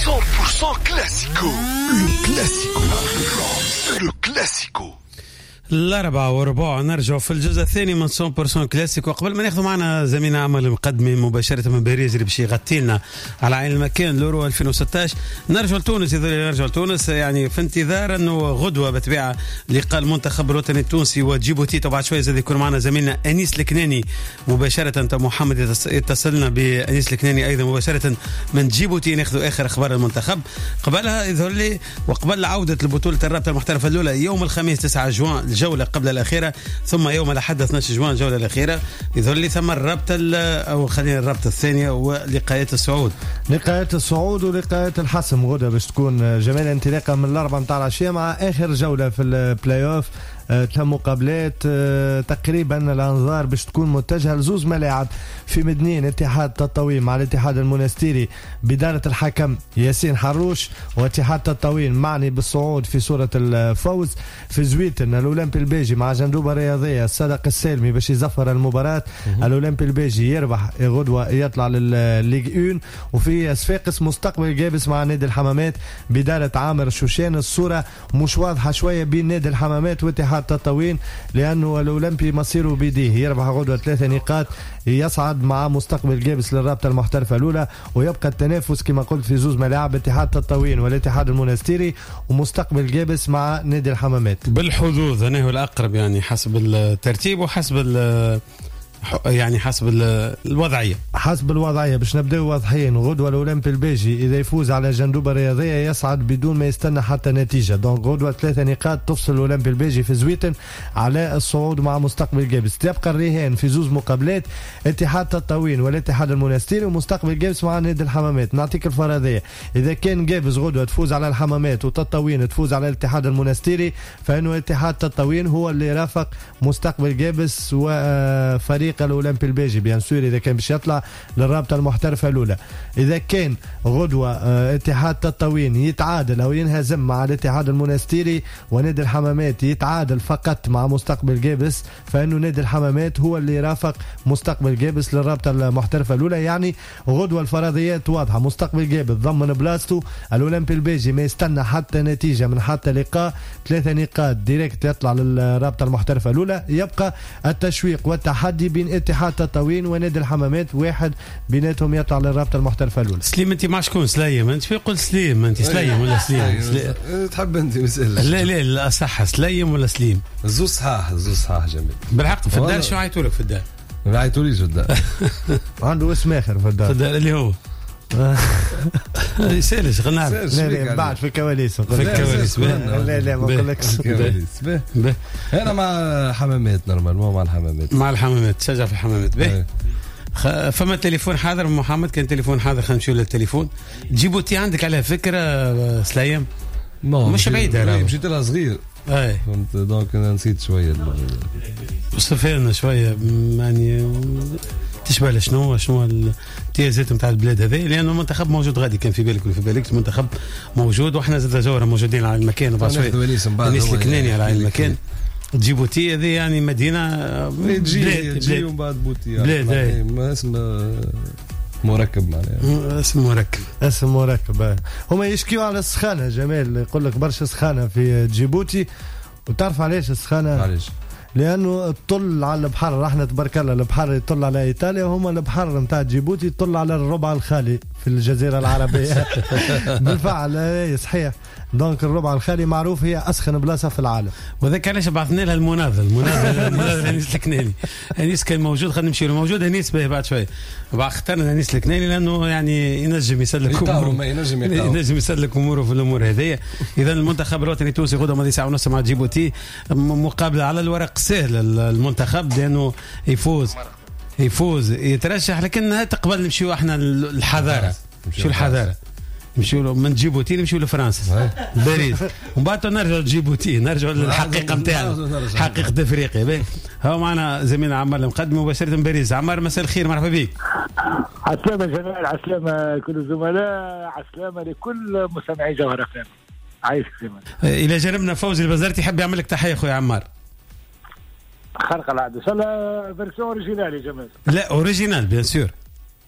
100% classico. Le classico. الأربعة وربع نرجع في الجزء الثاني من 100% كلاسيك. وقبل ما ناخذ معنا زميلنا عمل المقدمي مباشرة من باريس اللي باش يغطي لنا على عين المكان لورو 2016 نرجع لتونس. يعني في انتظار انه غدوة بطبيعة لقاء المنتخب الوطني التونسي وجيبوتي. طبعا شوية زاد يكون معنا زميلنا أنيس الكناني مباشرة. انت محمد يتصلنا بأنيس الكناني ايضا مباشرة من جيبوتي ناخذ اخر اخبار المنتخب. قبلها يظهر لي وقبل عودة لبطولة الرابطة المحترفة الاولى يوم الخميس 9 جوان الجولة قبل الأخيرة، ثم يوم الأحد 12 جوان الجولة الأخيرة. يظهر لي ثم الرابطة أو خلينا الرابطة الثانية ولقاءات الصعود ولقاءات الحسم غدا باش تكون جمال انطلاقا من الأربعة متاع العشية مع آخر جولة في البلاي أوف. مقابلات تقريبا الانظار باش تكون متجهه لزوز ملاعب في مدنين اتحاد تطاوين مع الاتحاد المنستيري بدارة الحكم ياسين حروش، واتحاد تطاوين معني بالصعود في صورة الفوز. في زويتن الأولمبي البيجي مع جندوبة رياضية الصدق السالمي باش يزفر المباراة. الأولمبي البيجي يربح غدوة يطلع للليغ 1. وفي صفاقس مستقبل جابس مع نادي الحمامات بدارة عامر شوشان. الصورة مش واضحة شوية بين نادي الحمامات واتحاد تطاوين لأنه الأولمبي مصيره بيديه يربح غدوة 3 نقاط يصعد مع مستقبل جابس للرابطة المحترفة الأولى. ويبقى التنافس كما قلت في زوز ملاعب اتحاد تطاوين والاتحاد المنستيري ومستقبل جابس مع نادي الحمامات بالحظوظ. أنا هو الأقرب يعني حسب الترتيب وحسب يعني حسب الوضعية باش نبداو واضحين. غدوة الأولمبي البيجي إذا يفوز على جندوبة رياضية يصعد بدون ما يستنى حتى نتيجة. دونك غدوة 3 نقاط تفصل الأولمبي البيجي في زويتن على الصعود مع مستقبل جابس. تبقى الرهان في زوز مقابلات اتحاد تطاوين والاتحاد المنستيري ومستقبل جابس مع نادي الحمامات. نعطيك الفرضية إذا كان جابس غدوة تفوز على الحمامات وتطاوين تفوز على الاتحاد المنستيري فإنه اتحاد تطاوين هو اللي رافق مستقبل جابس وفريق الأولمبي البيجي بيان سور إذا كان باش يطلع للرابطة المحترفة الأولى. إذا كان غدوة اتحاد تطاوين يتعادل أو ينهزم مع الاتحاد المنستيري ونادي الحمامات يتعادل فقط مع مستقبل جابس فإنه نادي الحمامات هو اللي رافق مستقبل جابس للرابطة المحترفة الأولى. يعني غدوة الفرضيات واضحة. مستقبل جابس ضمن بلاصته. الأولمبي البيجي ما يستنى حتى نتيجة من حتى لقاء 3 نقاط ديريكت يطلع للرابطة المحترفة الأولى. يبقى التشويق والتحدي بين اتحاد تطاوين ونادي الحمامات واحد بيناتهم يطلع للرابطة المحترفة الأولى. سليم أنت مع شكون سليم؟ أنت في قول سليم أنت سليم ولا سليم؟ تحب أنت مسألة؟ لا صح سليم ولا سليم؟ زوز صحاح جميل بالحق. في الدار شو عيطولك في الدار؟ ما عيطوليش في الدار. عنده اسم آخر في الدار اللي هو يسالش غنعرف. لا بعد في الكواليس لا ما نقولكش. انا مع حمامات نورمال مع الحمامات تشجع في الحمامات به. فما تليفون حاضر محمد؟ كان تليفون حاضر خلينا نمشيو للتليفون. جيبوتي عندك على فكرة سليم؟ مش بعيدة مشيت لها صغير كنت دونك نسيت شوية وصفينا شوية يعني تشبه شنو الامتيازات نتاع البلاد هذه لانه المنتخب موجود غادي. كان في بالك ولا في بالك المنتخب موجود واحنا زاد جوهره موجودين على المكان. وبعد شويه الناس الكناني على المكان. جيبوتي هذه يعني مدينه بلاد ومن بعد بوتي بلاد ما اسم مركب معناها اسم مركب. هما يشكيوا على السخانه جمال يقول لك برشا سخانه في جيبوتي. وتعرف علاش السخانه؟ علاش؟ لانه الطل على البحر. رحنا تبارك الله البحر يطل على ايطاليا وهما البحر نتاع جيبوتي يطل على الربع الخالي في الجزيره العربيه. بالفعل صحيح. دونك الربع الخالي معروف هي اسخن بلاصه في العالم. وذاك علاش بعثنا لها المناضل انيس الكناني. انيس كان موجود خلينا نمشي له موجود انيس به بعد شويه. بعد اخترنا انيس الكناني لانه يعني ينجم يسلك اموره ينجم يسلك اموره في الامور هذه. اذا المنتخب الوطني التونسي غدا ماضي ساعه ونص مع جيبوتي. مقابله على الورق سهل المنتخب لانه يفوز يترشح لكن تقبل نمشيو احنا الحضاره. شو الحضاره؟ نمشيو من جيبوتي نمشيو لفرنسا باريس ومن بعد نرجع لجيبوتي نرجع للحقيقه نتاعنا حقيقه افريقيا. هو معنا زميلنا عمار المقدم مباشره من باريس. عمار مساء الخير مرحبا بك. عسلامة جمال عسلامة كل الزملاء عسلامة لكل مستمعي جوهر افلام. عايش زمان. الى جانبنا فوزي البزارتي يحب يعمل لك تحيه خويا عمار. خرق العاده. ان شاء الله فيرسيون اوريجينال يا جمال. لا اوريجينال بيان سور.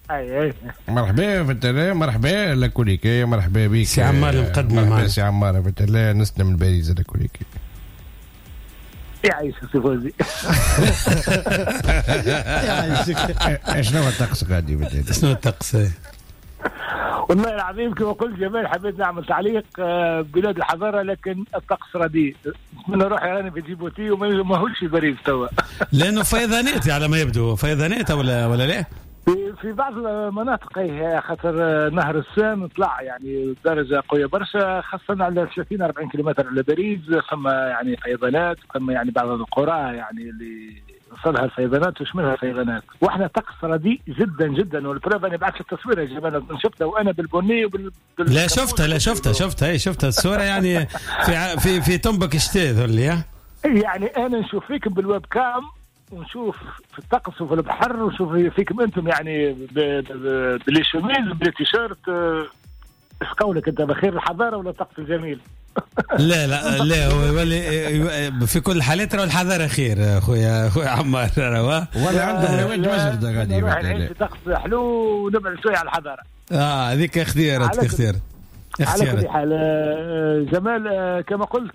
اي مرحبا في التلا، مرحبا لكوليكي، مرحبا بك سي عمار المقدم معنا. سي عمار في التلا، نسلم الباريزة لكوليكي. يعيش سي فوزي. شنو هو الطقس غادي بدأ؟ شنو الطقس؟ والله العظيم كما قلت جمال، حبيت نعمل تعليق. بلاد الحضاره لكن الطقس رديء. من روحي راني في جيبوتي وما هوش في باريس توا. لانه فيضانات على ما يبدو، فيضانات ولا لا؟ في بعض المناطق خاطر نهر السان طلع يعني درجه قويه برشا، خاصه على 30-40 كيلومتر على باريس، ثم يعني فيضانات، ثم يعني بعض القرى يعني اللي وصلها الفيضانات وشملها الفيضانات، واحنا طقس رديء جدا جدا. والبروف انا بعثت التصوير يا جماعه، شفتها وانا بالبني لا شفتها الصوره يعني في تنبك شتاء ذولي. يعني انا نشوف فيكم بالويب كام ونشوف في الطقس وفي البحر، ونشوف فيكم انتم يعني بالشميز بالتيشيرت. ايش قولك انت، بخير الحضاره ولا الطقس الجميل؟ لا هو في كل الحالات راه الحضاره خير اخويا عمار، ولا عندهم نواد مجرده غادي نعيش طقس حلو ونبعد شويه على الحضاره. هذيك اختيارات. على كل حال جمال، كما قلت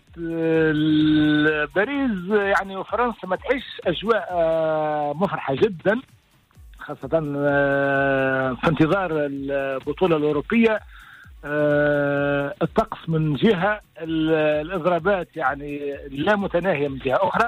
باريس يعني وفرنسا ما تعيش اجواء مفرحه جدا، خاصه في انتظار البطوله الاوروبيه. الطقس من جهه، الاضرابات يعني لا متناهيه من جهه اخرى.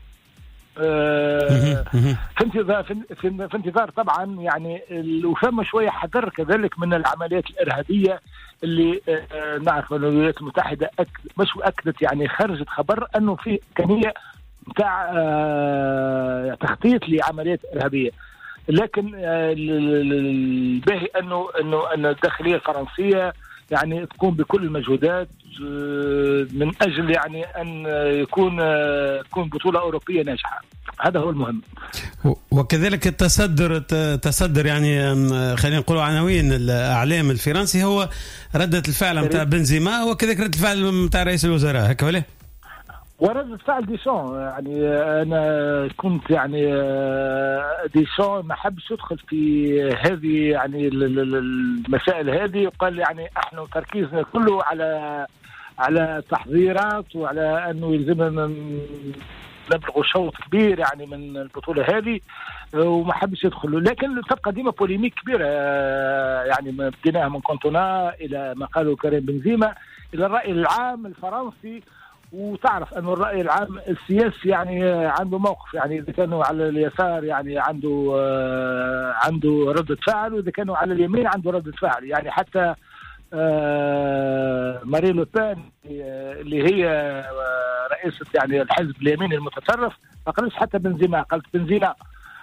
في انتظار طبعا يعني وفما شويه حذر كذلك من العمليات الارهابيه اللي نعرف ان الولايات المتحده مش اكدت يعني خرجت خبر انه في امكانيه نتاع تخطيط لعمليات ارهابيه. لكن الباهي انه الداخليه الفرنسيه يعني تقوم بكل المجهودات من اجل يعني ان تكون بطوله اوروبيه ناجحه. هذا هو المهم. وكذلك التصدر يعني خلينا نقول عناوين الاعلام الفرنسي هو رده الفعل نتاع بنزيما، وكذلك رده الفعل نتاع رئيس الوزراء، هكا ولا؟ ورد فعل ديشان. يعني انا كنت يعني ديشان ما حبش يدخل في هذه يعني المسائل هذه، وقال يعني احنا تركيزنا كله على تحضيرات وعلى انه يلزمنا نبلغوا شوط كبير يعني من البطوله هذه، وما حبش يدخلوا. لكن تبقى ديما بوليميك كبيره، يعني بديناها من كونتونا الى ما قاله كريم بنزيما الى الراي العام الفرنسي. وتعرف أنه الرأي العام السياسي يعني عنده موقف، يعني إذا كانوا على اليسار يعني عنده ردة فعل، وإذا كانوا على اليمين عنده ردة فعل. يعني حتى مارين لو بان اللي هي رئيسة يعني الحزب اليميني المتطرف ما قالش حتى بنزيما، قالت بنزيما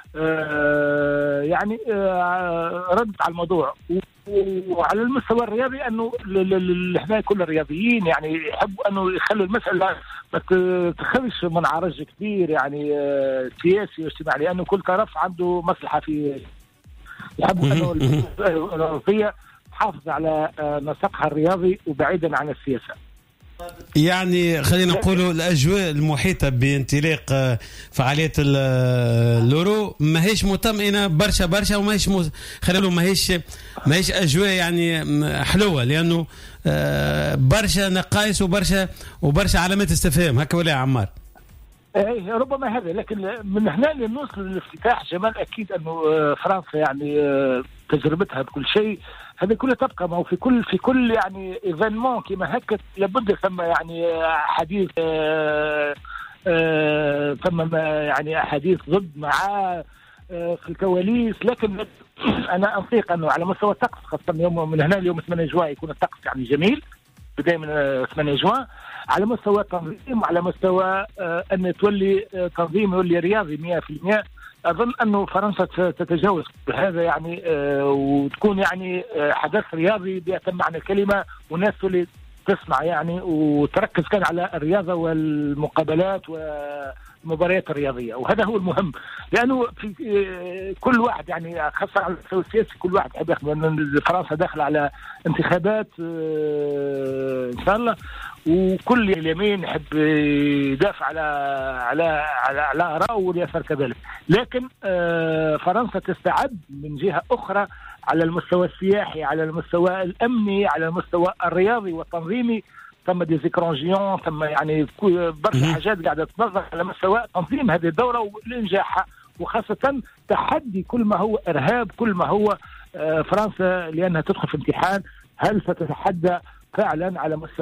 يعني ردت على الموضوع. وعلى المستوى الرياضي انه احنا كل الرياضيين يعني يحبوا انه يخلوا المساله ما تخرجش من عرج كبير يعني سياسي واجتماعي، لانه كل طرف عنده مصلحه في. يحبوا انه الاوروبيه تحافظ تحافظ على نسقها الرياضي وبعيدا عن السياسة. يعني خلينا نقولوا الأجواء المحيطة بانطلاق فعالية اليورو ما هيش مطمئنة برشا وما هيش خلينا نقولوا ما هيش أجواء يعني حلوة، لأنه برشا نقائص وبرشا علامات استفهام، هكا ولا يا عمار؟ ايه ربما هذا، لكن من هنا لنوصل للافتتاح جمال اكيد انه فرنسا يعني تجربتها بكل شيء هذه كلها تبقى. ما هو في كل يعني ايفينمون كما هكا لابد ثم يعني حديث ثم يعني احاديث ضد معاه في الكواليس. لكن انا انطيق انه على مستوى الطقس خاصه يوم من هنا اليوم 8 جوان يكون الطقس يعني جميل بدايه من 8 جوان على مستوى التنظيم وعلى مستوى ان تولي تنظيم يولي رياضي 100%. اظن انه فرنسا تتجاوز هذا يعني وتكون يعني حدث رياضي بأتم معنى الكلمه، والناس تولي تسمع يعني وتركز كان على الرياضه والمقابلات والمباريات الرياضيه، وهذا هو المهم. لانه في كل واحد يعني خاصه على المستوى السياسي كل واحد يحب ياخذ ان فرنسا داخله على انتخابات ان شاء الله، وكل اليمين يحب يدافع على آراءه واليسار كذلك. لكن فرنسا تستعد من جهة أخرى على المستوى السياحي، على المستوى الامني، على المستوى الرياضي والتنظيمي. ثم دي زيكرونجيون، ثم يعني برشا حاجات قاعده تنظم على مستوى تنظيم هذه الدوره والانجاحها، وخاصه تحدي كل ما هو ارهاب، كل ما هو فرنسا لانها تدخل في امتحان هل ستتحدى فعلا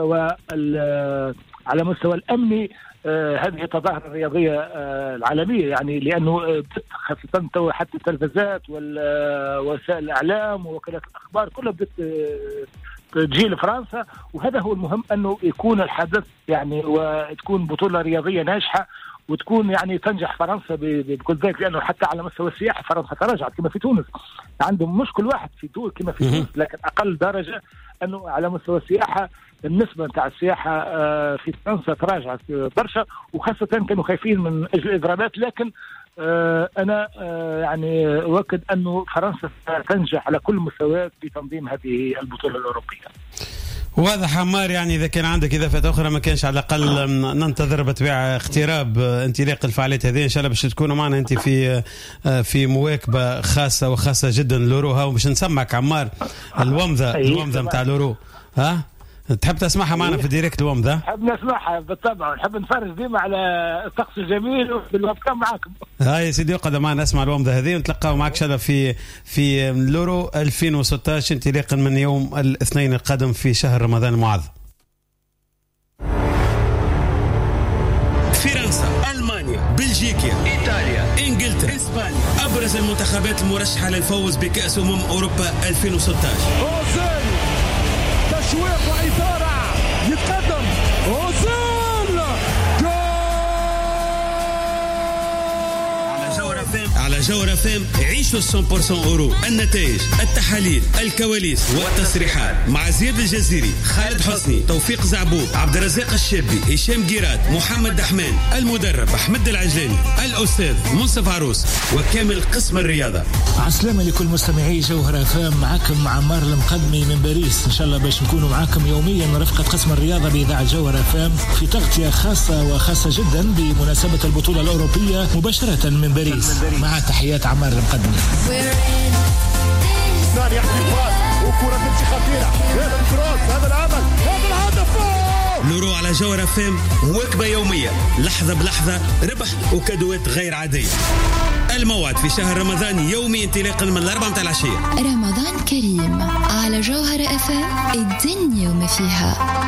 على مستوى الامني هذه التظاهره الرياضيه العالميه، يعني لانه خاصه حتى التلفزيات ووسائل الاعلام ووكالات الاخبار كلها بدات تجي لفرنسا، وهذا هو المهم انه يكون الحدث يعني وتكون بطوله رياضيه ناجحه وتكون يعني تنجح فرنسا بكل ذلك، لانه حتى على مستوى السياحه فرنسا تراجعت كما في تونس، عندهم مشكل واحد في تونس كما في تونس، لكن اقل درجه انه على مستوى السياحه النسبه نتاع السياحه في فرنسا تراجعت برشا، وخاصه كانوا خايفين من اجل الاضرابات، لكن انا يعني اؤكد انه فرنسا تنجح على كل مستويات في تنظيم هذه البطوله الاوروبيه. واضح عمار، يعني إذا كان عندك إضافات أخرى ما كانش على الأقل ننتظر بطبيعة اقتراب انطلاق الفعاليات هذه إن شاء الله باش تكونوا معنا أنت في مواكبة خاصة وخاصة جدا لورو. ها وباش نسمعك عمار الومضة متاع لورو، ها تحب تسمعها معنا في ديريكت الومضة؟ نحب نسمعها بالطبع، نحب نفرج ديما على الطقس الجميل والوقت معكم. هاي سيدي اقعد معنا نسمع الومضة هذه ونتلقاو معك شاء الله في لورو 2016 انطلاقا من يوم الاثنين القادم في شهر رمضان المعظم. فرنسا، ألمانيا، بلجيكا، إيطاليا، إنجلترا، إسبانيا، أبرز المنتخبات المرشحة للفوز بكأس أوروبا 2016. تشويق وإثارة، يتقدم أوزيل، على جوهر فام عيشوا 100% أورو، النتائج، التحاليل، الكواليس والتصريحات مع زياد الجزيري، خالد حسني، توفيق زعبوب، عبد الرزاق الشابي، هشام جيرات، محمد دحمان، المدرب أحمد العجلاني، الأستاذ منصف عروس وكامل قسم الرياضة. عسلامة لكل مستمعي جوهر فام، معكم عمار المقدمي من باريس، إن شاء الله باش نكونوا معكم يوميا رفقة قسم الرياضة بإذاعة جوهر فام في تغطية خاصة وخاصة جدا بمناسبة البطولة الأوروبية مباشرة من باريس، مع تحيات عمار المقدمي. وكرة تمشي خطيرة، هذا الكروس، هذا العمل، هذا الهدف. لورو على جوهر فام، وكبة يومية لحظة بلحظة، ربح وكادوات غير عادية. الموعد في شهر رمضان يومي انطلاقا من 4 متاع العشية. رمضان كريم على جوهر فام، الدنيا وما فيها.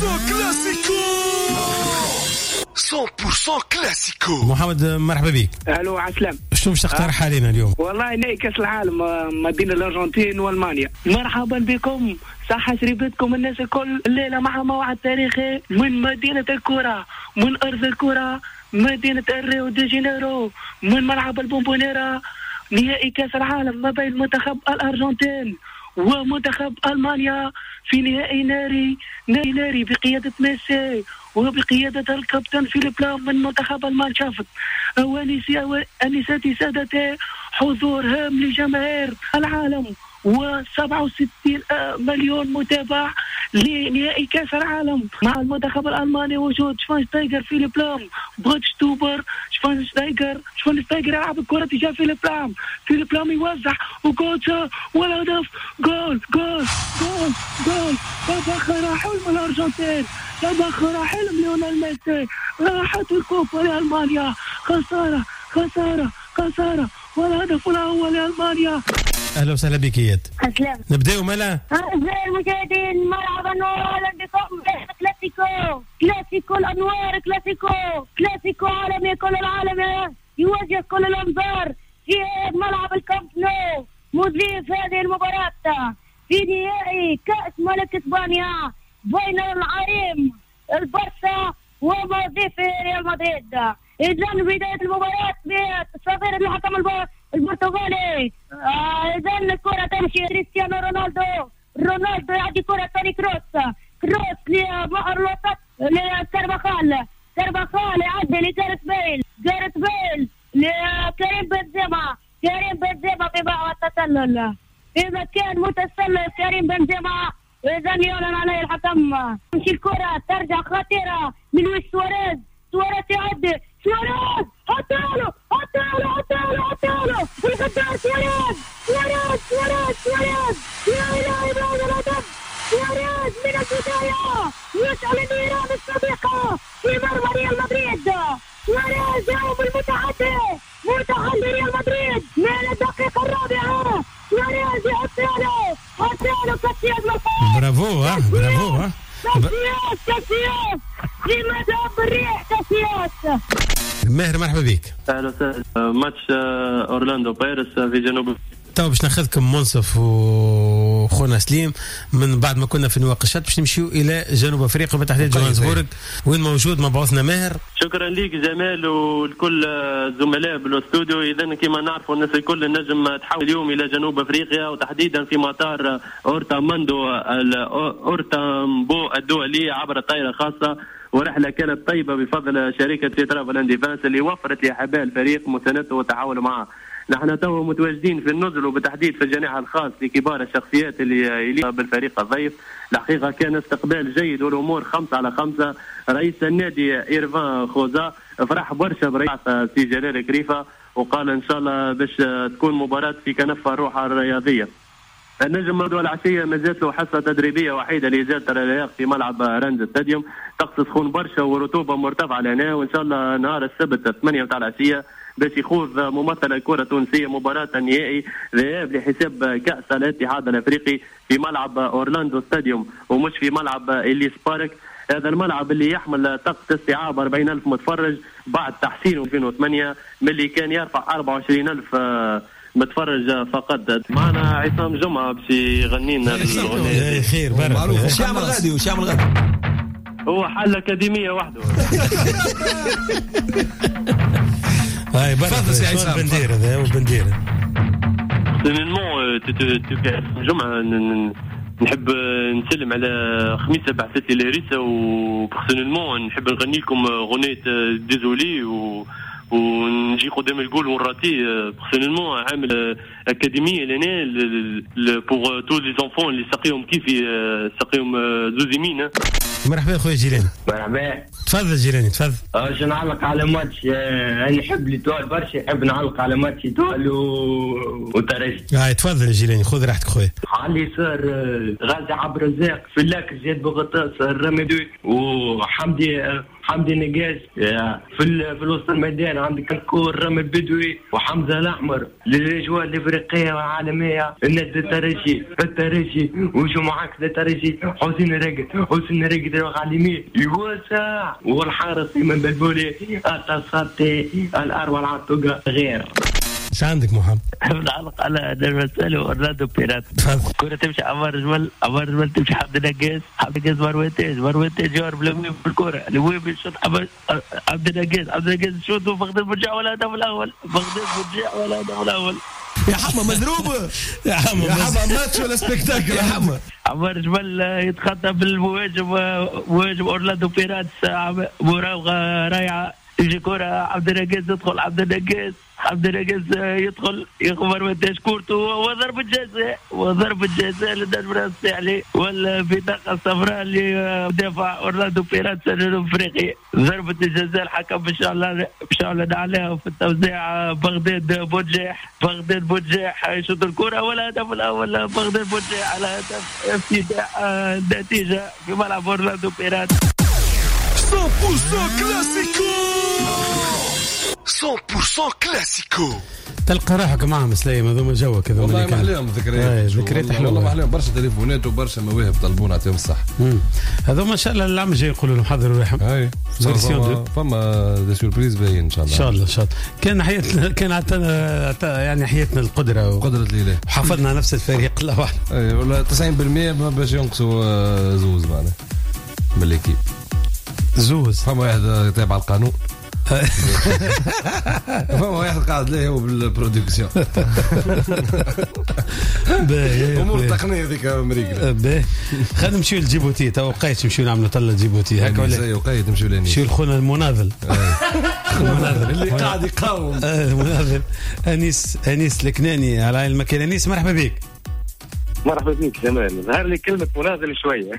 100% كلاسيكو. محمد مرحبا بك. الو عسلام. شنو باش تقترح علينا اليوم؟ والله نهائي كاس العالم ما بين الارجنتين والمانيا. مرحبا بكم، صحة شريبتكم الناس الكل. الليله مع موعد تاريخي من مدينه الكره، من ارض الكره، مدينه ريو دي جانيرو، من ملعب البومبونيرا. نهائي كاس العالم ما بين منتخب الارجنتين ومنتخب المانيا في نهائي ناري بقياده ميسي وبقيادة الكابتن فيليب لام من منتخب المانشافت. أنساتي سادتي، حضور هام لجماهير العالم و67 مليون متابع لنهائي كاس العالم مع المنتخب الألماني. وجود شفاينشتايجر، فيليب لام، بروتشتوبر، شفاينشتايجر يلعب الكرة تجاه فيليب لام يوزع وجوتشا والهدف جول. تبخر حلم الأرجنتين، تبخر حلم ليونيل ميسي. راحت الكوبا لألمانيا، خسارة والهدف الأول لألمانيا. اهلا وسهلا بك اياد. اسلام. نبداو ملا. اعزائي المشاهدين، مرحبا واهلا بكم كلاسيكو الانوار، كلاسيكو عالمي. كل العالم يوجه كل الانظار في ملعب الكامب نو. مضيف هذه المباراة في نهائي كأس ملك اسبانيا بين العريم البارسا ومضيف ريال مدريد. إذن بداية المباراة بصغير الحكم البرتغالي. إذن الكرة تمشي كريستيانو رونالدو يعطي كرة ثاني كروس لمحور الوسط لكارفاخال يعدي لجاريث بيل لكريم بنزيما بباع التسلل. إذا كان متسلل كريم بنزيما إذن يعلن عليه الحكم. تمشي الكرة ترجع خطيرة من لويس سواريز يعدي حطاله الغدار سواريز لا إله إلا الله. سواريز من البداية يشعل النيران الصديقة في مرمى ريال مدريد. سواريز يوم المتحدي ريال مدريد من الدقيقة الرابعة. سواريز يحطاله كاسياس مفاق. برافو كاسياس في مذهب الريح. كاسياس. ماهر مرحبا بك. اهلا وسهلا. ماتش اورلاندو بايرس في جنوب. تو باش ناخذكم منصف وخونا سليم من بعد ما كنا في نواقشات باش نمشيو الى جنوب افريقيا وبالتحديد جوهانسبورغ وين موجود مبعوثنا ماهر. شكرا ليك جمال ولكل الزملاء بالاستوديو. اذا كما نعرفوا الناس الكل النجم تحول اليوم الى جنوب افريقيا وتحديدا في مطار اورتامبو الدولي عبر طائره خاصه. ورحله كانت طيبه بفضل شركه ترافل ديفانس اللي وفرت لأحباء الفريق مساندته وتعاونوا معه. نحن تو متواجدين في النزل وبالتحديد في الجناح الخاص لكبار الشخصيات اللي يليق بالفريق الضيف. الحقيقه كان استقبال جيد والامور 5/5. رئيس النادي إيرفان خوزا فرح برشا برئاسه سي جلال كريفه وقال ان شاء الله باش تكون مباراه في كنفها الروح الرياضيه. النجم موضوع العشيه مازالت له حصه تدريبيه وحيده لازالت اللياق في ملعب راند ستاديوم. طقس سخون برشا ورطوبه مرتفعه لهنا وان شاء الله نهار السبت 8 متاع العشيه باش يخوض ممثل الكره التونسيه مباراه النهائي ذهاب لحساب كاس الاتحاد الافريقي في ملعب اورلاندو ستاديوم ومش في ملعب إليس بارك. هذا الملعب اللي يحمل طاقه استيعاب 40,000 متفرج بعد تحسينه 2008 ملي كان يرفع 24,000 متفرج فقط. معنا عصام جمعه باش يغني لنا الاغنيه. خير بارك. وش يعمل غادي هو حل اكاديميه وحده. هاي برا بندير هذا وبندير سينمون جمعه نحب نسلم على خميسه بعثتي لهريسه وبرسونيلمون نحب نغني لكم اغنيه ديزولي ونجي قدام الجول ونراتي. بيرسونيلمون عامل اكاديميه لنا بور تو لي زونفون اللي ساقيهم كيفي ساقيهم زوزيمين. مرحبا خويا جيراني. مرحبا. تفضل جيراني تفضل. باش نعلق على ماتش انا نحب ليتوال برشا نحب نعلق على ماتش ليتوال وترجي. تفضل جيراني خذ راحتك خويا. علي صار غازي عبد الرزاق في اللاك زياد بوغطاس الرمدوي وحمدي حمدي نقاس في الوسط الميدان عندك الكور رامي البدوي وحمزه الاحمر للاجواء الافريقيه والعالميه. النادي الترجي وشو معاك الترجي حسين راقد يروح على اليمين يوسع والحارس من بلبولي التصدي الاروع العطوقه غير. ايش عندك محمد؟ نعلق على المسألة أورلاندو بيرات. كرة تمشي عمار جمال تمشي حمد نقاس مروتاج يهرب لوين بالكرة لوين بالشوط عبد النقاس شوط وفقد المرجع ولا هدف الأول يا حما مضروبة يا حما ماتش ولا سبيكتاكل يا حما. عمار جمال يتخطى بالمهاجم أورلاندو بيرات مراوغة رايعة يجي كرة عبد النقاس يدخل عبد النقاس يدخل يخبر وانتاج كورته وضرب الجزاء للنجم الساحلي والبطاقة الصفراء لمدافع أورلاندو بيراتس الجنوب افريقي. ضربة الجزاء الحكم بشعلن عليها في التوزيع بغداد بوجاح يشوط الكرة ولا هدف الأول بغداد بوجاح على هدف افتتاح النتيجة في ملعب أورلاندو بيراتس. 100% كلاسيكو 100% كلاسيكو. تلقى روحك معهم سليم هذوما جوك هذوما والله ما عليهم ذكريات حلوه والله ما عليهم برشا تليفونات وبرشا مواهب طلبونا عطيهم الصح. هذوما ان شاء الله العام الجاي يقولوا لهم حضروا روحهم. فما دي سوربريز باين ان شاء الله. كان حياتنا يعني حياتنا القدره الاله وحافظنا نفس الفريق الله واحد. اي والله 90% ما باش ينقصوا زوز معنا من الاكيب زوز. فما واحد تابع القانون فما واحد قاعد ليه هو بالبرودكسيون امور التقنيه ذيك امريكا. خلينا نمشيو لجيبوتي تو وقيت نمشيو نعملوا طله جيبوتي هكا ولا وقيت نمشيو لنيس نمشيو لخونا المناضل اللي قاعد يقاوم المناضل انيس الكناني على المكان. انيس مرحبا بك. مرحبا بك جمال. ظهر لي كلمه مناضل شويه.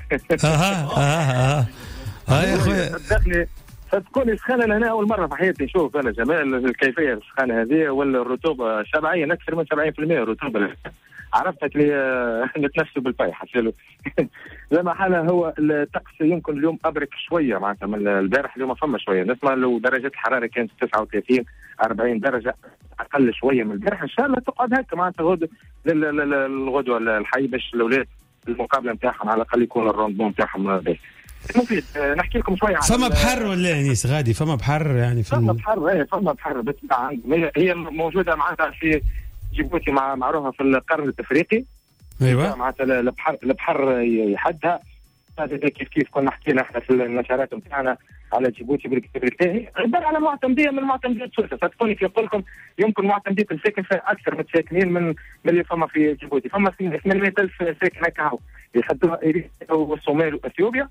يا خويا تكون سخانه هنا اول مره في حياتي نشوف انا جمال كيفيه السخانه هذه ولا الرطوبه شبعيه اكثر من 70% رطوبه. عرفتك لي نتنفسوا بالفيحة زي ما حالة. هو الطقس يمكن اليوم أبرك شوية معناتها من البارح. اليوم فما شوية نسمع لو درجة الحرارة كانت 39-40 درجة أقل شوية من البارح. إن شاء الله تقعد هكا معناتها الغدوة الحي باش الأولاد المقابلة نتاعهم على الأقل يكون الروندمون نتاعهم باهي. مفيد نحكي لكم شوية. فما بحر ولا انيس غادي؟ فما بحر يعني فما بحر. فما بحر بس هي موجودة معناتها في جيبوتي معروفة في القرن الافريقي. ايوه معناتها البحر يحدها. هذا كيف كنا حكينا احنا في النشرات نتاعنا على جيبوتي بالكتاب عباره على معتمديه من معتمديه سويسرا. فتكوني كيف قلت لكم يمكن معتمديه الساكن فيها اكثر من ساكنين من اللي فما في جيبوتي. فما 800,000 ساكن هكا يخدموا اريتريا والصومال واثيوبيا.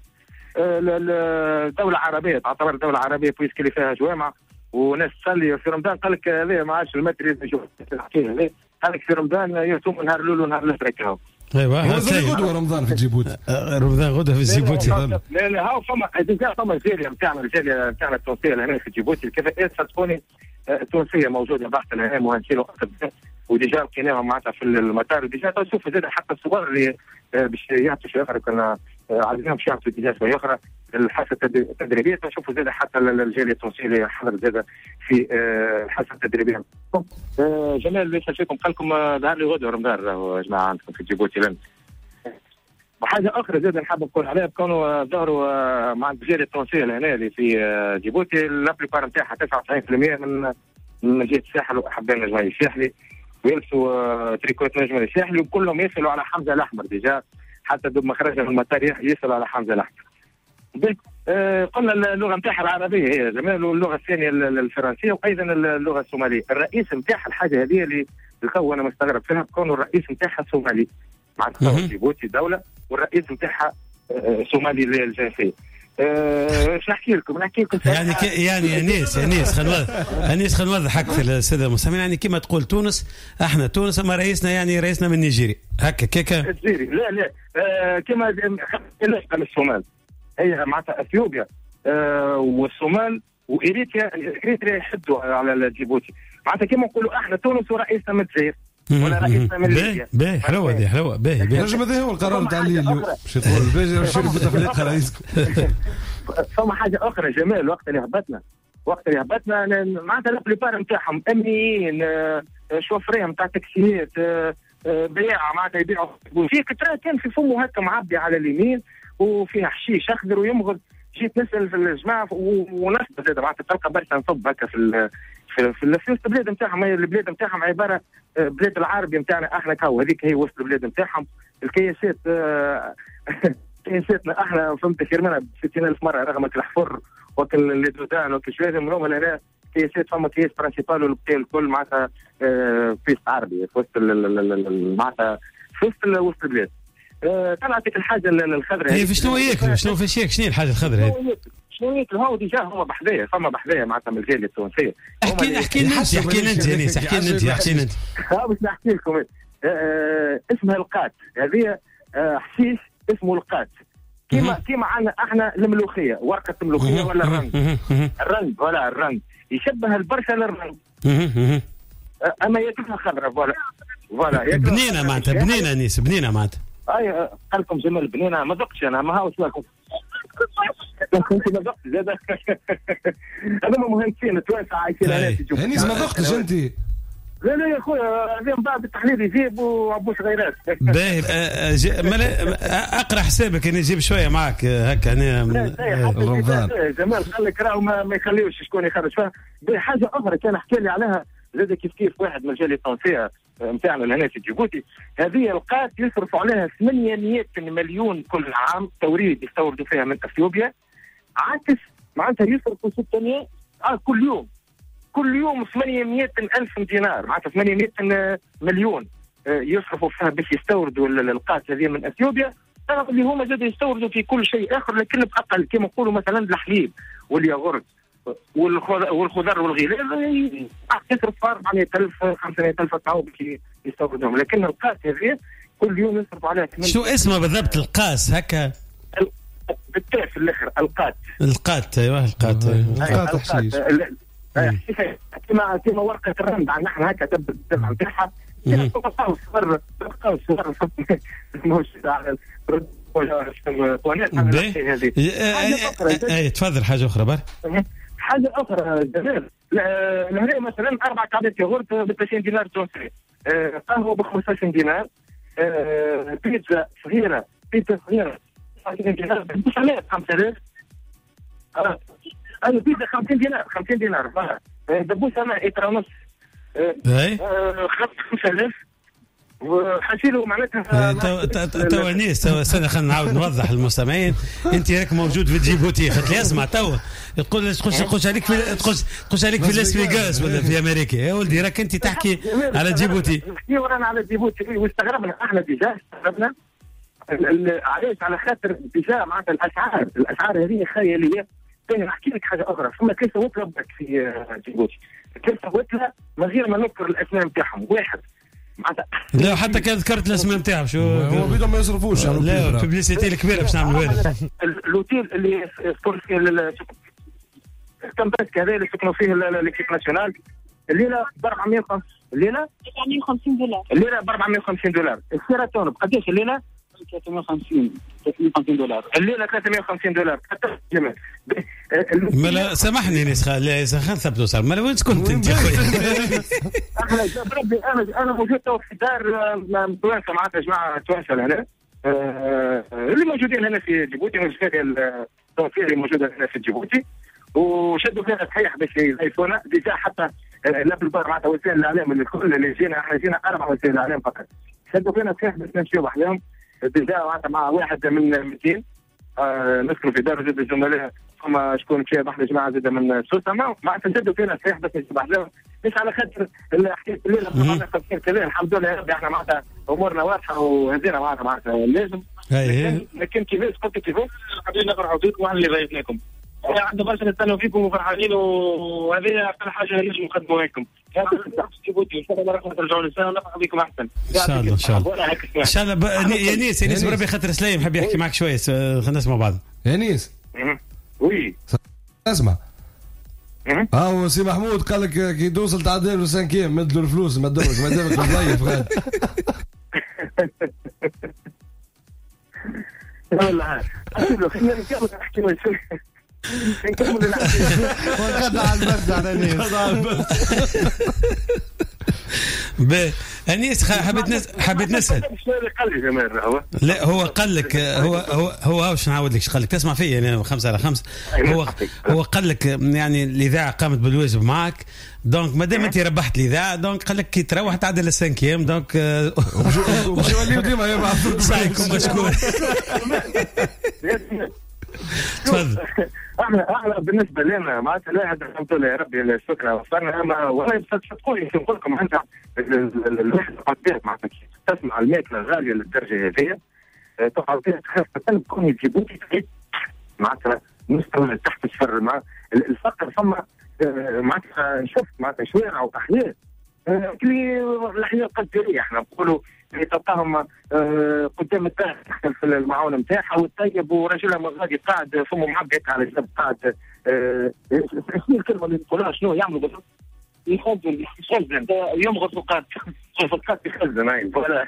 الدوله عربيه تعتبر دوله عربيه بويسك اللي فيها جوامع وناس تصلي في رمضان. قال لك هذا ما عادش المتري نشوف الحكايه قال لك في رمضان يصوم نهار الاول ونهار الاخر هكا. ايوه غدوه رمضان في جيبوتي. رمضان غدوه في جيبوتي. لا هاو فما الجاليه نتاعنا التونسيه هنا في جيبوتي الكفاءات ستكون تونسيه موجوده بحثا هنا مهندسين واطباء وديجا لقيناهم معناتها في المطار. ديجا تشوف زاد حتى الصور اللي باش يعطوا شويه اخرى كنا عايزينهم باش يعطوا ديجا شويه اخرى الحصه التدريبيه. نشوفوا زاد حتى الجاليه التونسيه اللي حضرت زاد في الحصه التدريبيه. جمال ليش شفتكم قال لكم ظهر لي غدوه رمضان يا جماعه عندكم في جيبوتي لن. وحاجه اخرى زاد نحب نقول عليها كانوا ظهروا مع الجاليه التونسيه هنا اللي في جيبوتي لابليبار نتاعها 99% من جهه الساحل واحبان الجمهوري الساحلي ويلبسوا تريكوت نجم الساحلي وكلهم يصلوا على حمزه الاحمر ديجا حتى دوب ما خرج من المطار يصلوا على حمزه الاحمر. قلنا اللغه نتاعها العربيه هي جمال واللغه الثانيه الفرنسيه وايضا اللغه الصوماليه. الرئيس نتاعها الحاجه هذه اللي الكو انا مستغرب فيها كونه الرئيس نتاعها صومالي معناتها جيبوتي دوله والرئيس نتاعها صومالي الجنسيه. ايش نحكي لكم يعني انيس خلينا نوضحك في الساده المستمعين. يعني كما تقول تونس اما رئيسنا من نيجيريا هكا كيكا الجزيري. لا كما الصومال هي معناتها اثيوبيا والصومال واريتريا يحدوا على جيبوتي معناتها كما نقولوا احنا تونس ورئيسنا من الجزائر ولا رئيسنا من ليبيا. باهي حلوه دي حلوه باهي نجم هذا هو القرار تاع اليوم باش يقول الباجي نشري بوتفليقه رئيسكم. فما حاجه اخرى جمال، وقت اللي هبطنا معناتها البليبار نتاعهم امنيين، شوفريه نتاع تاكسيات، بياعه معناتها يبيعوا في كترة كان في فمه هكا معبي على اليمين وفيها حشيش اخضر ويمغض. جيت نسال في الجماعه ونسبه زاد معناتها تلقى برشا نصب هكا في وسط البلاد نتاعهم. هي البلاد نتاعهم عباره بلاد العربي نتاعنا احنا كاو، هذيك هي وسط البلاد نتاعهم. الكياسات كياساتنا احنا فهمت خير منها ب 60,000 مره، رغم الحفر وكل اللي دودان وكل شويه منهم هنا كياسات. فما كياس برانسيبال والبقيه الكل معناتها بيست عربي في وسط معناتها في وسط البلاد. طلعت الحاجه الخضراء هي في شنو ياكلوا؟ شنو في شيك؟ شنو الحاجه الخضراء هذه؟ شنو ياكلوا؟ هو ديجا هما بحذايا، فما بحذايا معناتها من الجاليه التونسيه. احكي لنا انت يانيس، احكي لنا انت باش نحكي لكم. اسمها القات، هذه حشيش اسمه القات. كيما عندنا احنا الملوخيه، ورقه الملوخيه ولا الرنج ولا الرنج يشبه البرشا للرنج، اما ياكلها خضراء. فوالا بنينه معناتها، بنينه نيس، بنينه معناتها. اي قال لكم جمال بنينه، ما ذقتش انا، ما هاوش لكم كنت ما ذقت زاد. هذوما مهندسين توانسه عايشين هنا. انيس ما ذقتش انت؟ لا يا خويا، هذه من بعد التحليل يجيب وعبوش غيرات. باهي اقرا حسابك اني نجيب شويه معك هكا هنا رمضان. جمال قال لك راهو ما يخليوش شكون يخرج فيها. حاجه اخرى كان حكى لي عليها زاد كيف واحد من الجاليه التونسيه نتاعنا هنا في جيبوتي. هذه القات يصرفوا عليها 800 مليون كل عام توريد، يستوردوا فيها من اثيوبيا. عكس معناتها يصرفوا 600 كل يوم 800 ألف دينار، معناتها 800 مليون يصرفوا فيها باش يستوردوا القات هذه من اثيوبيا. رغم اللي هما زاد يستوردوا في كل شيء اخر، لكن باقل كما نقولوا مثلا الحليب والياغورت والخضر والغلال يصرف 400,000 500,000 تعاو باش يستوردوهم. لكن القاس هذه كل يوم يصرفوا عليها. شو اسمه بالضبط القاس هكا؟ بالتاء في الاخر القات. ايوه القات. كما ورقه الرند عندنا احنا هكا تبدا الدفع نتاعها تفضل. حاجه اخرى بر حاجه اخرى جمال. لهنا مثلا 4 كعبات ياغورت ب 30 دينار تونسي، قهوه ب 15 دينار، بيتزا صغيره 50 دينار، 5000. اي بيتزا 50 دينار دبوسه ماء لتر ونص 5000. وحاسيلو معناتها توانيس. استنى خلينا نعاود نوضح للمستمعين. انت راك موجود في جيبوتي، خاطر لي اسمع توا تقول تخش عليك في لاس فيغاس ولا في امريكا. يا ولدي راك انت تحكي على جيبوتي. نحكي ورانا على جيبوتي واستغربنا احنا ديجا علاش؟ على خاطر ديجا معناتها الاسعار هذه خياليه. نحكي لك حاجه اخرى، ثم 3 وتله في جيبوتي، 3 وتله من غير ما نذكر الاسماء نتاعهم. واحد معناتها لا حتى كان ذكرت الاسماء نتاعهم شو هو بيدهم ما يصرفوش. لا الببليسيتي الكبيره باش نعمل والو. الاوتيل اللي سكن فيه الكامباس هذا اللي سكنوا فيه ليكيب ناسيونال، الليله ب 450 دولار. الليله ب 450 دولار. السيراتون بقداش الليله؟ 350 دولار. الليله 350 دولار. مالا سامحني نسخه خلينا نثبتوا صار. مالا وين كنت انت يا خويا؟ انا موجود تو في دار توانسه معناتها جماعه توانسه هنا اللي موجودين هنا في جيبوتي، من الجاليه التونسيه اللي موجوده هنا في جيبوتي، وشدوا فينا صحيح باش يضيفونا. ديجا حتى لا بالبر معناتها وسائل الاعلام الكل اللي جينا، احنا جينا 4 وسائل اعلام فقط، شدوا فينا صحيح باش نمشيو بحذاهم. ديجا معناتها مع واحد من 200 نسكنوا في دار زاد الزملاء، ثم شكون فيها بحث جماعه زاد من سوسه معناتها شدوا فينا صحيح باش نمشيو بحذاهم. مش على خاطر حكيت الليله 50 كذا، الحمد لله يا ربي احنا معناتها امورنا واضحه وهدينا معناتها لازم. لكن كيفاش قلت كيفاش حابين نفرحوا فيكم واحنا اللي ضيفناكم. عنده برشا نستنوا فيكم وفرحانين، وهذه اكثر حاجه نجم نقدموها لكم. جيبوتي ان شاء الله راح ترجعوا للسنه ونفرحوا بكم احسن. ان شاء الله ان شاء الله. يا نيس بربي خاطر سليم حب يحكي معك شويه، خلينا نسمع بعض. يا نيس وي اسمع هو سي محمود قال لك كي توصل تعدل له 5 مد له الفلوس ما دامك ضيف غادي. والله خلينا نحكي نكمل وغدا على البرد على نيس. انيس حبيت نسال. لا هو قال لك هو واش نعاود لك قال لك تسمع فيا يعني 5/5. هو قال لك يعني الاذاعه قامت بالواجب معك دونك مادام انت ربحت الاذاعه دونك قال لك كي تروح تعدل السانكيام دونك ومش يوليو ديما يبعث صحيحكم مشكور. تفضل. احنا بالنسبه لنا معناتها لا هذا الحمد لله يا ربي الشكر وصلنا والله صدقوني نقول لكم انت الواحد قد معناتها تسمع الماكله غاليه للدرجه هذه تقعد فيها تخاف تكون جيبوتي معناتها مستوى تحت الشر مع الفقر ثم معناتها شفت معناتها شوارع واحياء كلي الاحياء القدريه احنا نقولوا اللي تلقاهم قدام الدار تحت في المعاونه نتاعها والطيب ورجلها غادي قاعد فمه معبي على جنب قاعد شنو الكلمه اللي نقولها شنو يعملوا بالضبط؟ يخزن يمغص وقاعد يخزن هاي ولا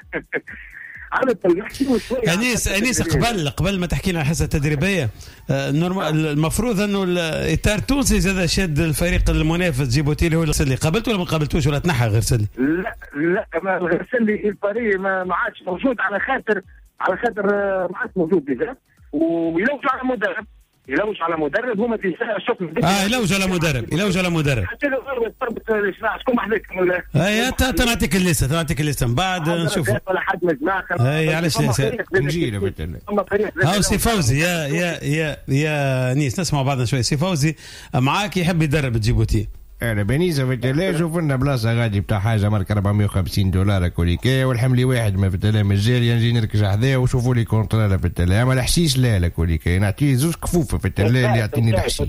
انيس قبل ما تحكي لنا الحصه التدريبيه المفروض انه الاطار التونسي زاد شاد الفريق المنافس جيبوتي اللي هو الغرسلي قابلته ولا ما قابلتوش ولا تنحى غرسلي؟ لا ما الغرسلي الفريق ما عادش موجود على خاطر ما عادش موجود ديجا ويلوجوا على مدرب هما يلوجوا على مدرب حتى لو ضربت شكون محذك اي نعطيك الليسته من بعد نشوف ولا حد مجمع اي علاش نجيله بالتالي هاو سي فوزي يا نيس نسمع بعضنا شوي. سي فوزي معاك يحب يدرب جيبوتي انا بنيزه في التلا شوف لنا بلاصه غادي بتاع حاجه مارك $450 كوليكي والحملي واحد ما في التلا مجال نجي نركز حذاه وشوفوا لي كونترول في التلا اما الحشيش لا كوليكي نعطيه زوج كفوفه في التلا اللي يعطيني الحشيش.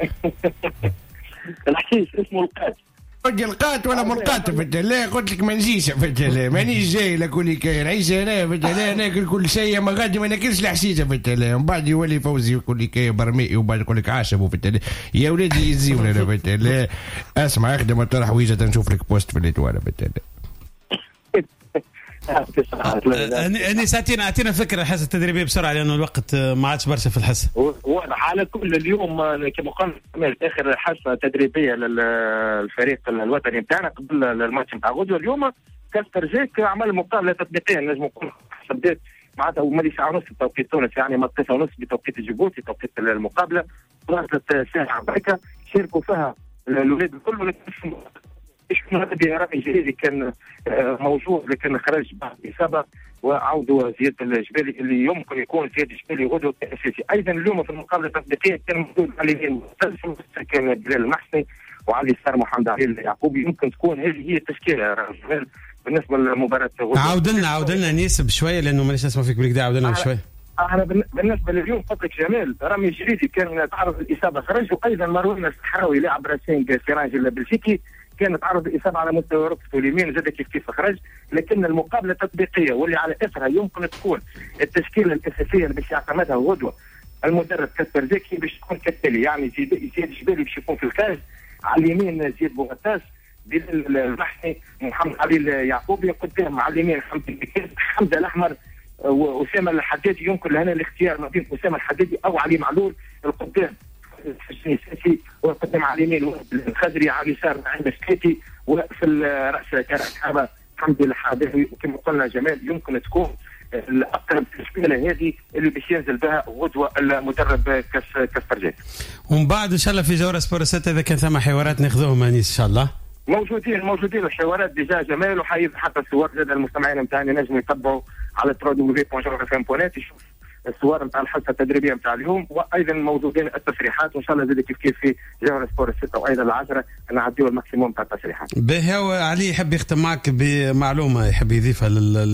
الحشيش اسمه القات القات ولا مرقات في التلا قلت لك ما نجيش في التلا مانيش جاي لكوليكي نعيش هنا في التلا ناكل كل شيء ما غادي ما ناكلش الحشيشه في التلا ومن بعد يولي فوزي كوليكي برمي وبعد يقول لك عاشبوا في التلا يا ولادي يزيونا في التلا اسمع اخدم طرح ويجه نشوف لك بوست في الاتوال في التلا. انيس اعطينا فكره الحصه التدريبيه بسرعه لانه الوقت ما عادش برشا في الحصه. على كل اليوم كما قلنا اخر حصه تدريبيه للفريق الوطني بتاعنا قبل الماتش نتاع غدوه اليوم كاسترجيك عمل مقابله تطبيقيه نجم نقول حسبت معناتها ومالي ساعه ونص بتوقيت تونس يعني ما 9 ونص بتوقيت جيبوتي توقيت المقابله وصلت ساعه بركه شاركوا فيها الاولاد الكل شفنا هذا رامي جريدي كان موجود لكن خرج بعد إصابة وعودوا زياد الجبالي اللي يمكن يكون زياد الجبالي غدوة أساسي. أيضا اليوم في المقابلة التطبيقية كان موجود علي المختلف كان بلال المحسني وعلي السار محمد علي اليعقوبي يمكن تكون هذه هي التشكيلة بالنسبة لمباراة غدوة. عاود لنا نيسب شوية لأنه مانيش نسمع فيك بالكدا عاود لنا شوية. أنا بالنسبة لليوم قلت لك جمال رامي جريدي كان تعرض للإصابة خرج وأيضا مروان الصحراوي لاعب راسينغ سيرانج البلجيكي كانت عرض الإصابة على مستوى ركبته اليمين زاد كيف خرج لكن المقابلة التطبيقية واللي على إثرها يمكن تكون التشكيلة الأساسية اللي باش يعتمدها غدوة المدرب كاسبر زكي باش تكون كالتالي يعني زياد الجبالي باش يكون في الخارج على اليمين زياد بوغتاس بلال المحسني محمد علي اليعقوبي قدام على اليمين حمزة الأحمر وأسامة الحدادي يمكن لهنا الاختيار ما بين أسامة الحدادي أو علي معلول القدام حسين الساسي وقدم على اليمين الخزري على اليسار عند السكيتي وفي الراس كان حابه حمدي الحادثي وكما قلنا جمال يمكن تكون الاقرب تشكيله هذه اللي باش ينزل بها غدوه المدرب كاسبرجيك. ومن بعد ان شاء الله في جوله سبور 6 اذا كان ثم حوارات ناخذوهم انيس ان شاء الله. موجودين الحوارات ديجا جمال وحيز حتى الصور زاد المستمعين نتاعنا نجموا يتبعوا على www.jorafm.net يشوف الصور نتاع الحصه التدريبيه نتاع اليوم وايضا موجودين التصريحات وان شاء الله زاد كيف في جوله سبور 6 وايضا العشره نعديو الماكسيموم نتاع التصريحات. باهي علي يحب يختم معك بمعلومه يحب يضيفها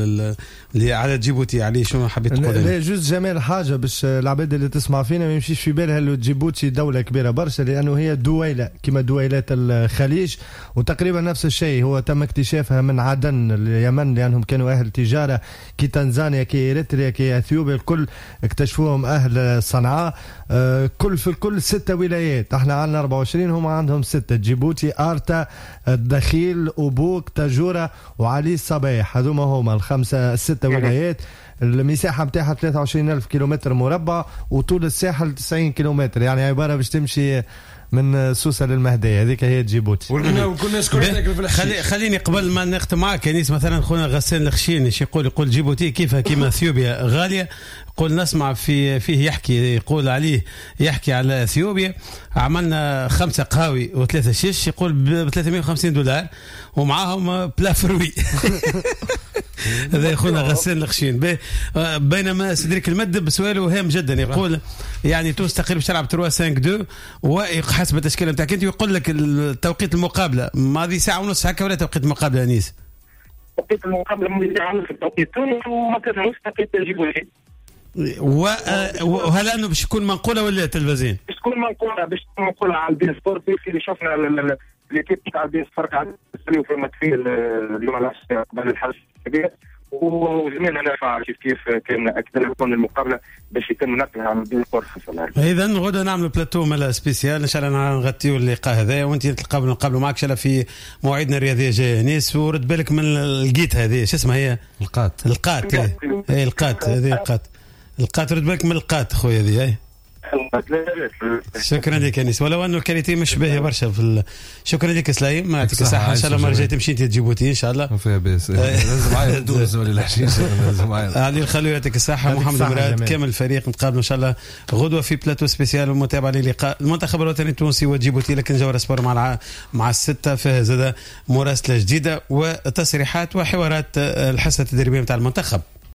على جيبوتي. علي شنو حبيت تقول؟ لا جوز جمال حاجه باش العباد اللي تسمع فينا ما يمشيش في بالها انه جيبوتي دوله كبيره برشا لانه هي دويله كما دويلات الخليج وتقريبا نفس الشيء هو تم اكتشافها من عدن اليمن لانهم كانوا اهل تجاره كي تنزانيا كي اريتريا كي اثيوبيا الكل اكتشفوهم أهل صنعاء. كل في الكل 6 ولايات، احنا عندنا 24 هم عندهم 6: جيبوتي، آرتا، الدخيل، أبوك، تاجورة وعلي الصباح. هذوما هما ال6 ولايات. المساحة متاعها 23,000 كيلومتر مربع، وطول الساحل 90 كيلومتر، يعني عبارة باش تمشي من سوسة للمهدية. هذيك هي جيبوتي. خليني قبل ما نختم معك انيس، مثلا خونا غسان الخشين ايش يقول جيبوتي كيفها كيما اثيوبيا غاليه. قول نسمع فيه يقول عليه يحكي على اثيوبيا. عملنا 5 قهاوي و3 شيش، يقول ب $350 ومعاهم بلا فروي. هذا يخونا غسان الخشين. بينما سيدريك المدب سؤاله هام جدا، يقول يعني تونس تقريبا تلعب 3-5-2 وحسب التشكيله نتاعك انت، ويقول لك التوقيت المقابله ماضي ساعه ونص هكا ولا توقيت المقابله انيس؟ توقيت المقابله ماضي ساعه ونص توقيت تونس وما كانش توقيت جيبوتي. وهل انه باش تكون منقوله ولا تلفزيون؟ باش تكون منقوله على البين سبورت. اللي شفنا ليكيب تاع البين سبورت قاعد نستنيو في المدفيل اليوم العصر قبل الحج الكبير، وزميلنا نافع كيف كان اكد لكم المقابله باش يتم نقلها على البين سبورت. اذا غدا نعملوا بلاتو مالا سبيسيال ان شاء الله نغطيو اللقاء هذا، وانت نقابلوا معك ان شاء الله في موعدنا الرياضيه جايه نيس. ورد بالك من القيت هذه شو اسمها هي؟ القات هذه القات رد بالك من القات خويا هذه. شكرا لك انيس، ولو انه الكاليتي مش باهيه برشا شكرا لك سلايم، يعطيك الصحه. ان شاء الله ما رجعت تمشي انت جيبوتي ان شاء الله. ما فيها باس، لازم معايا ندوز ولا الحشيش، لازم معايا علي الخلو. يعطيك الصحه محمد مراد، كامل الفريق. نتقابلوا ان شاء الله غدوه في بلاتو سبيسيال ومتابعه للقاء المنتخب الوطني التونسي وجيبوتي. لكن جوهر سبور مع الستة فيها زاد مراسله جديده وتصريحات وحوارات الحصه التدريبيه نتاع المنتخب.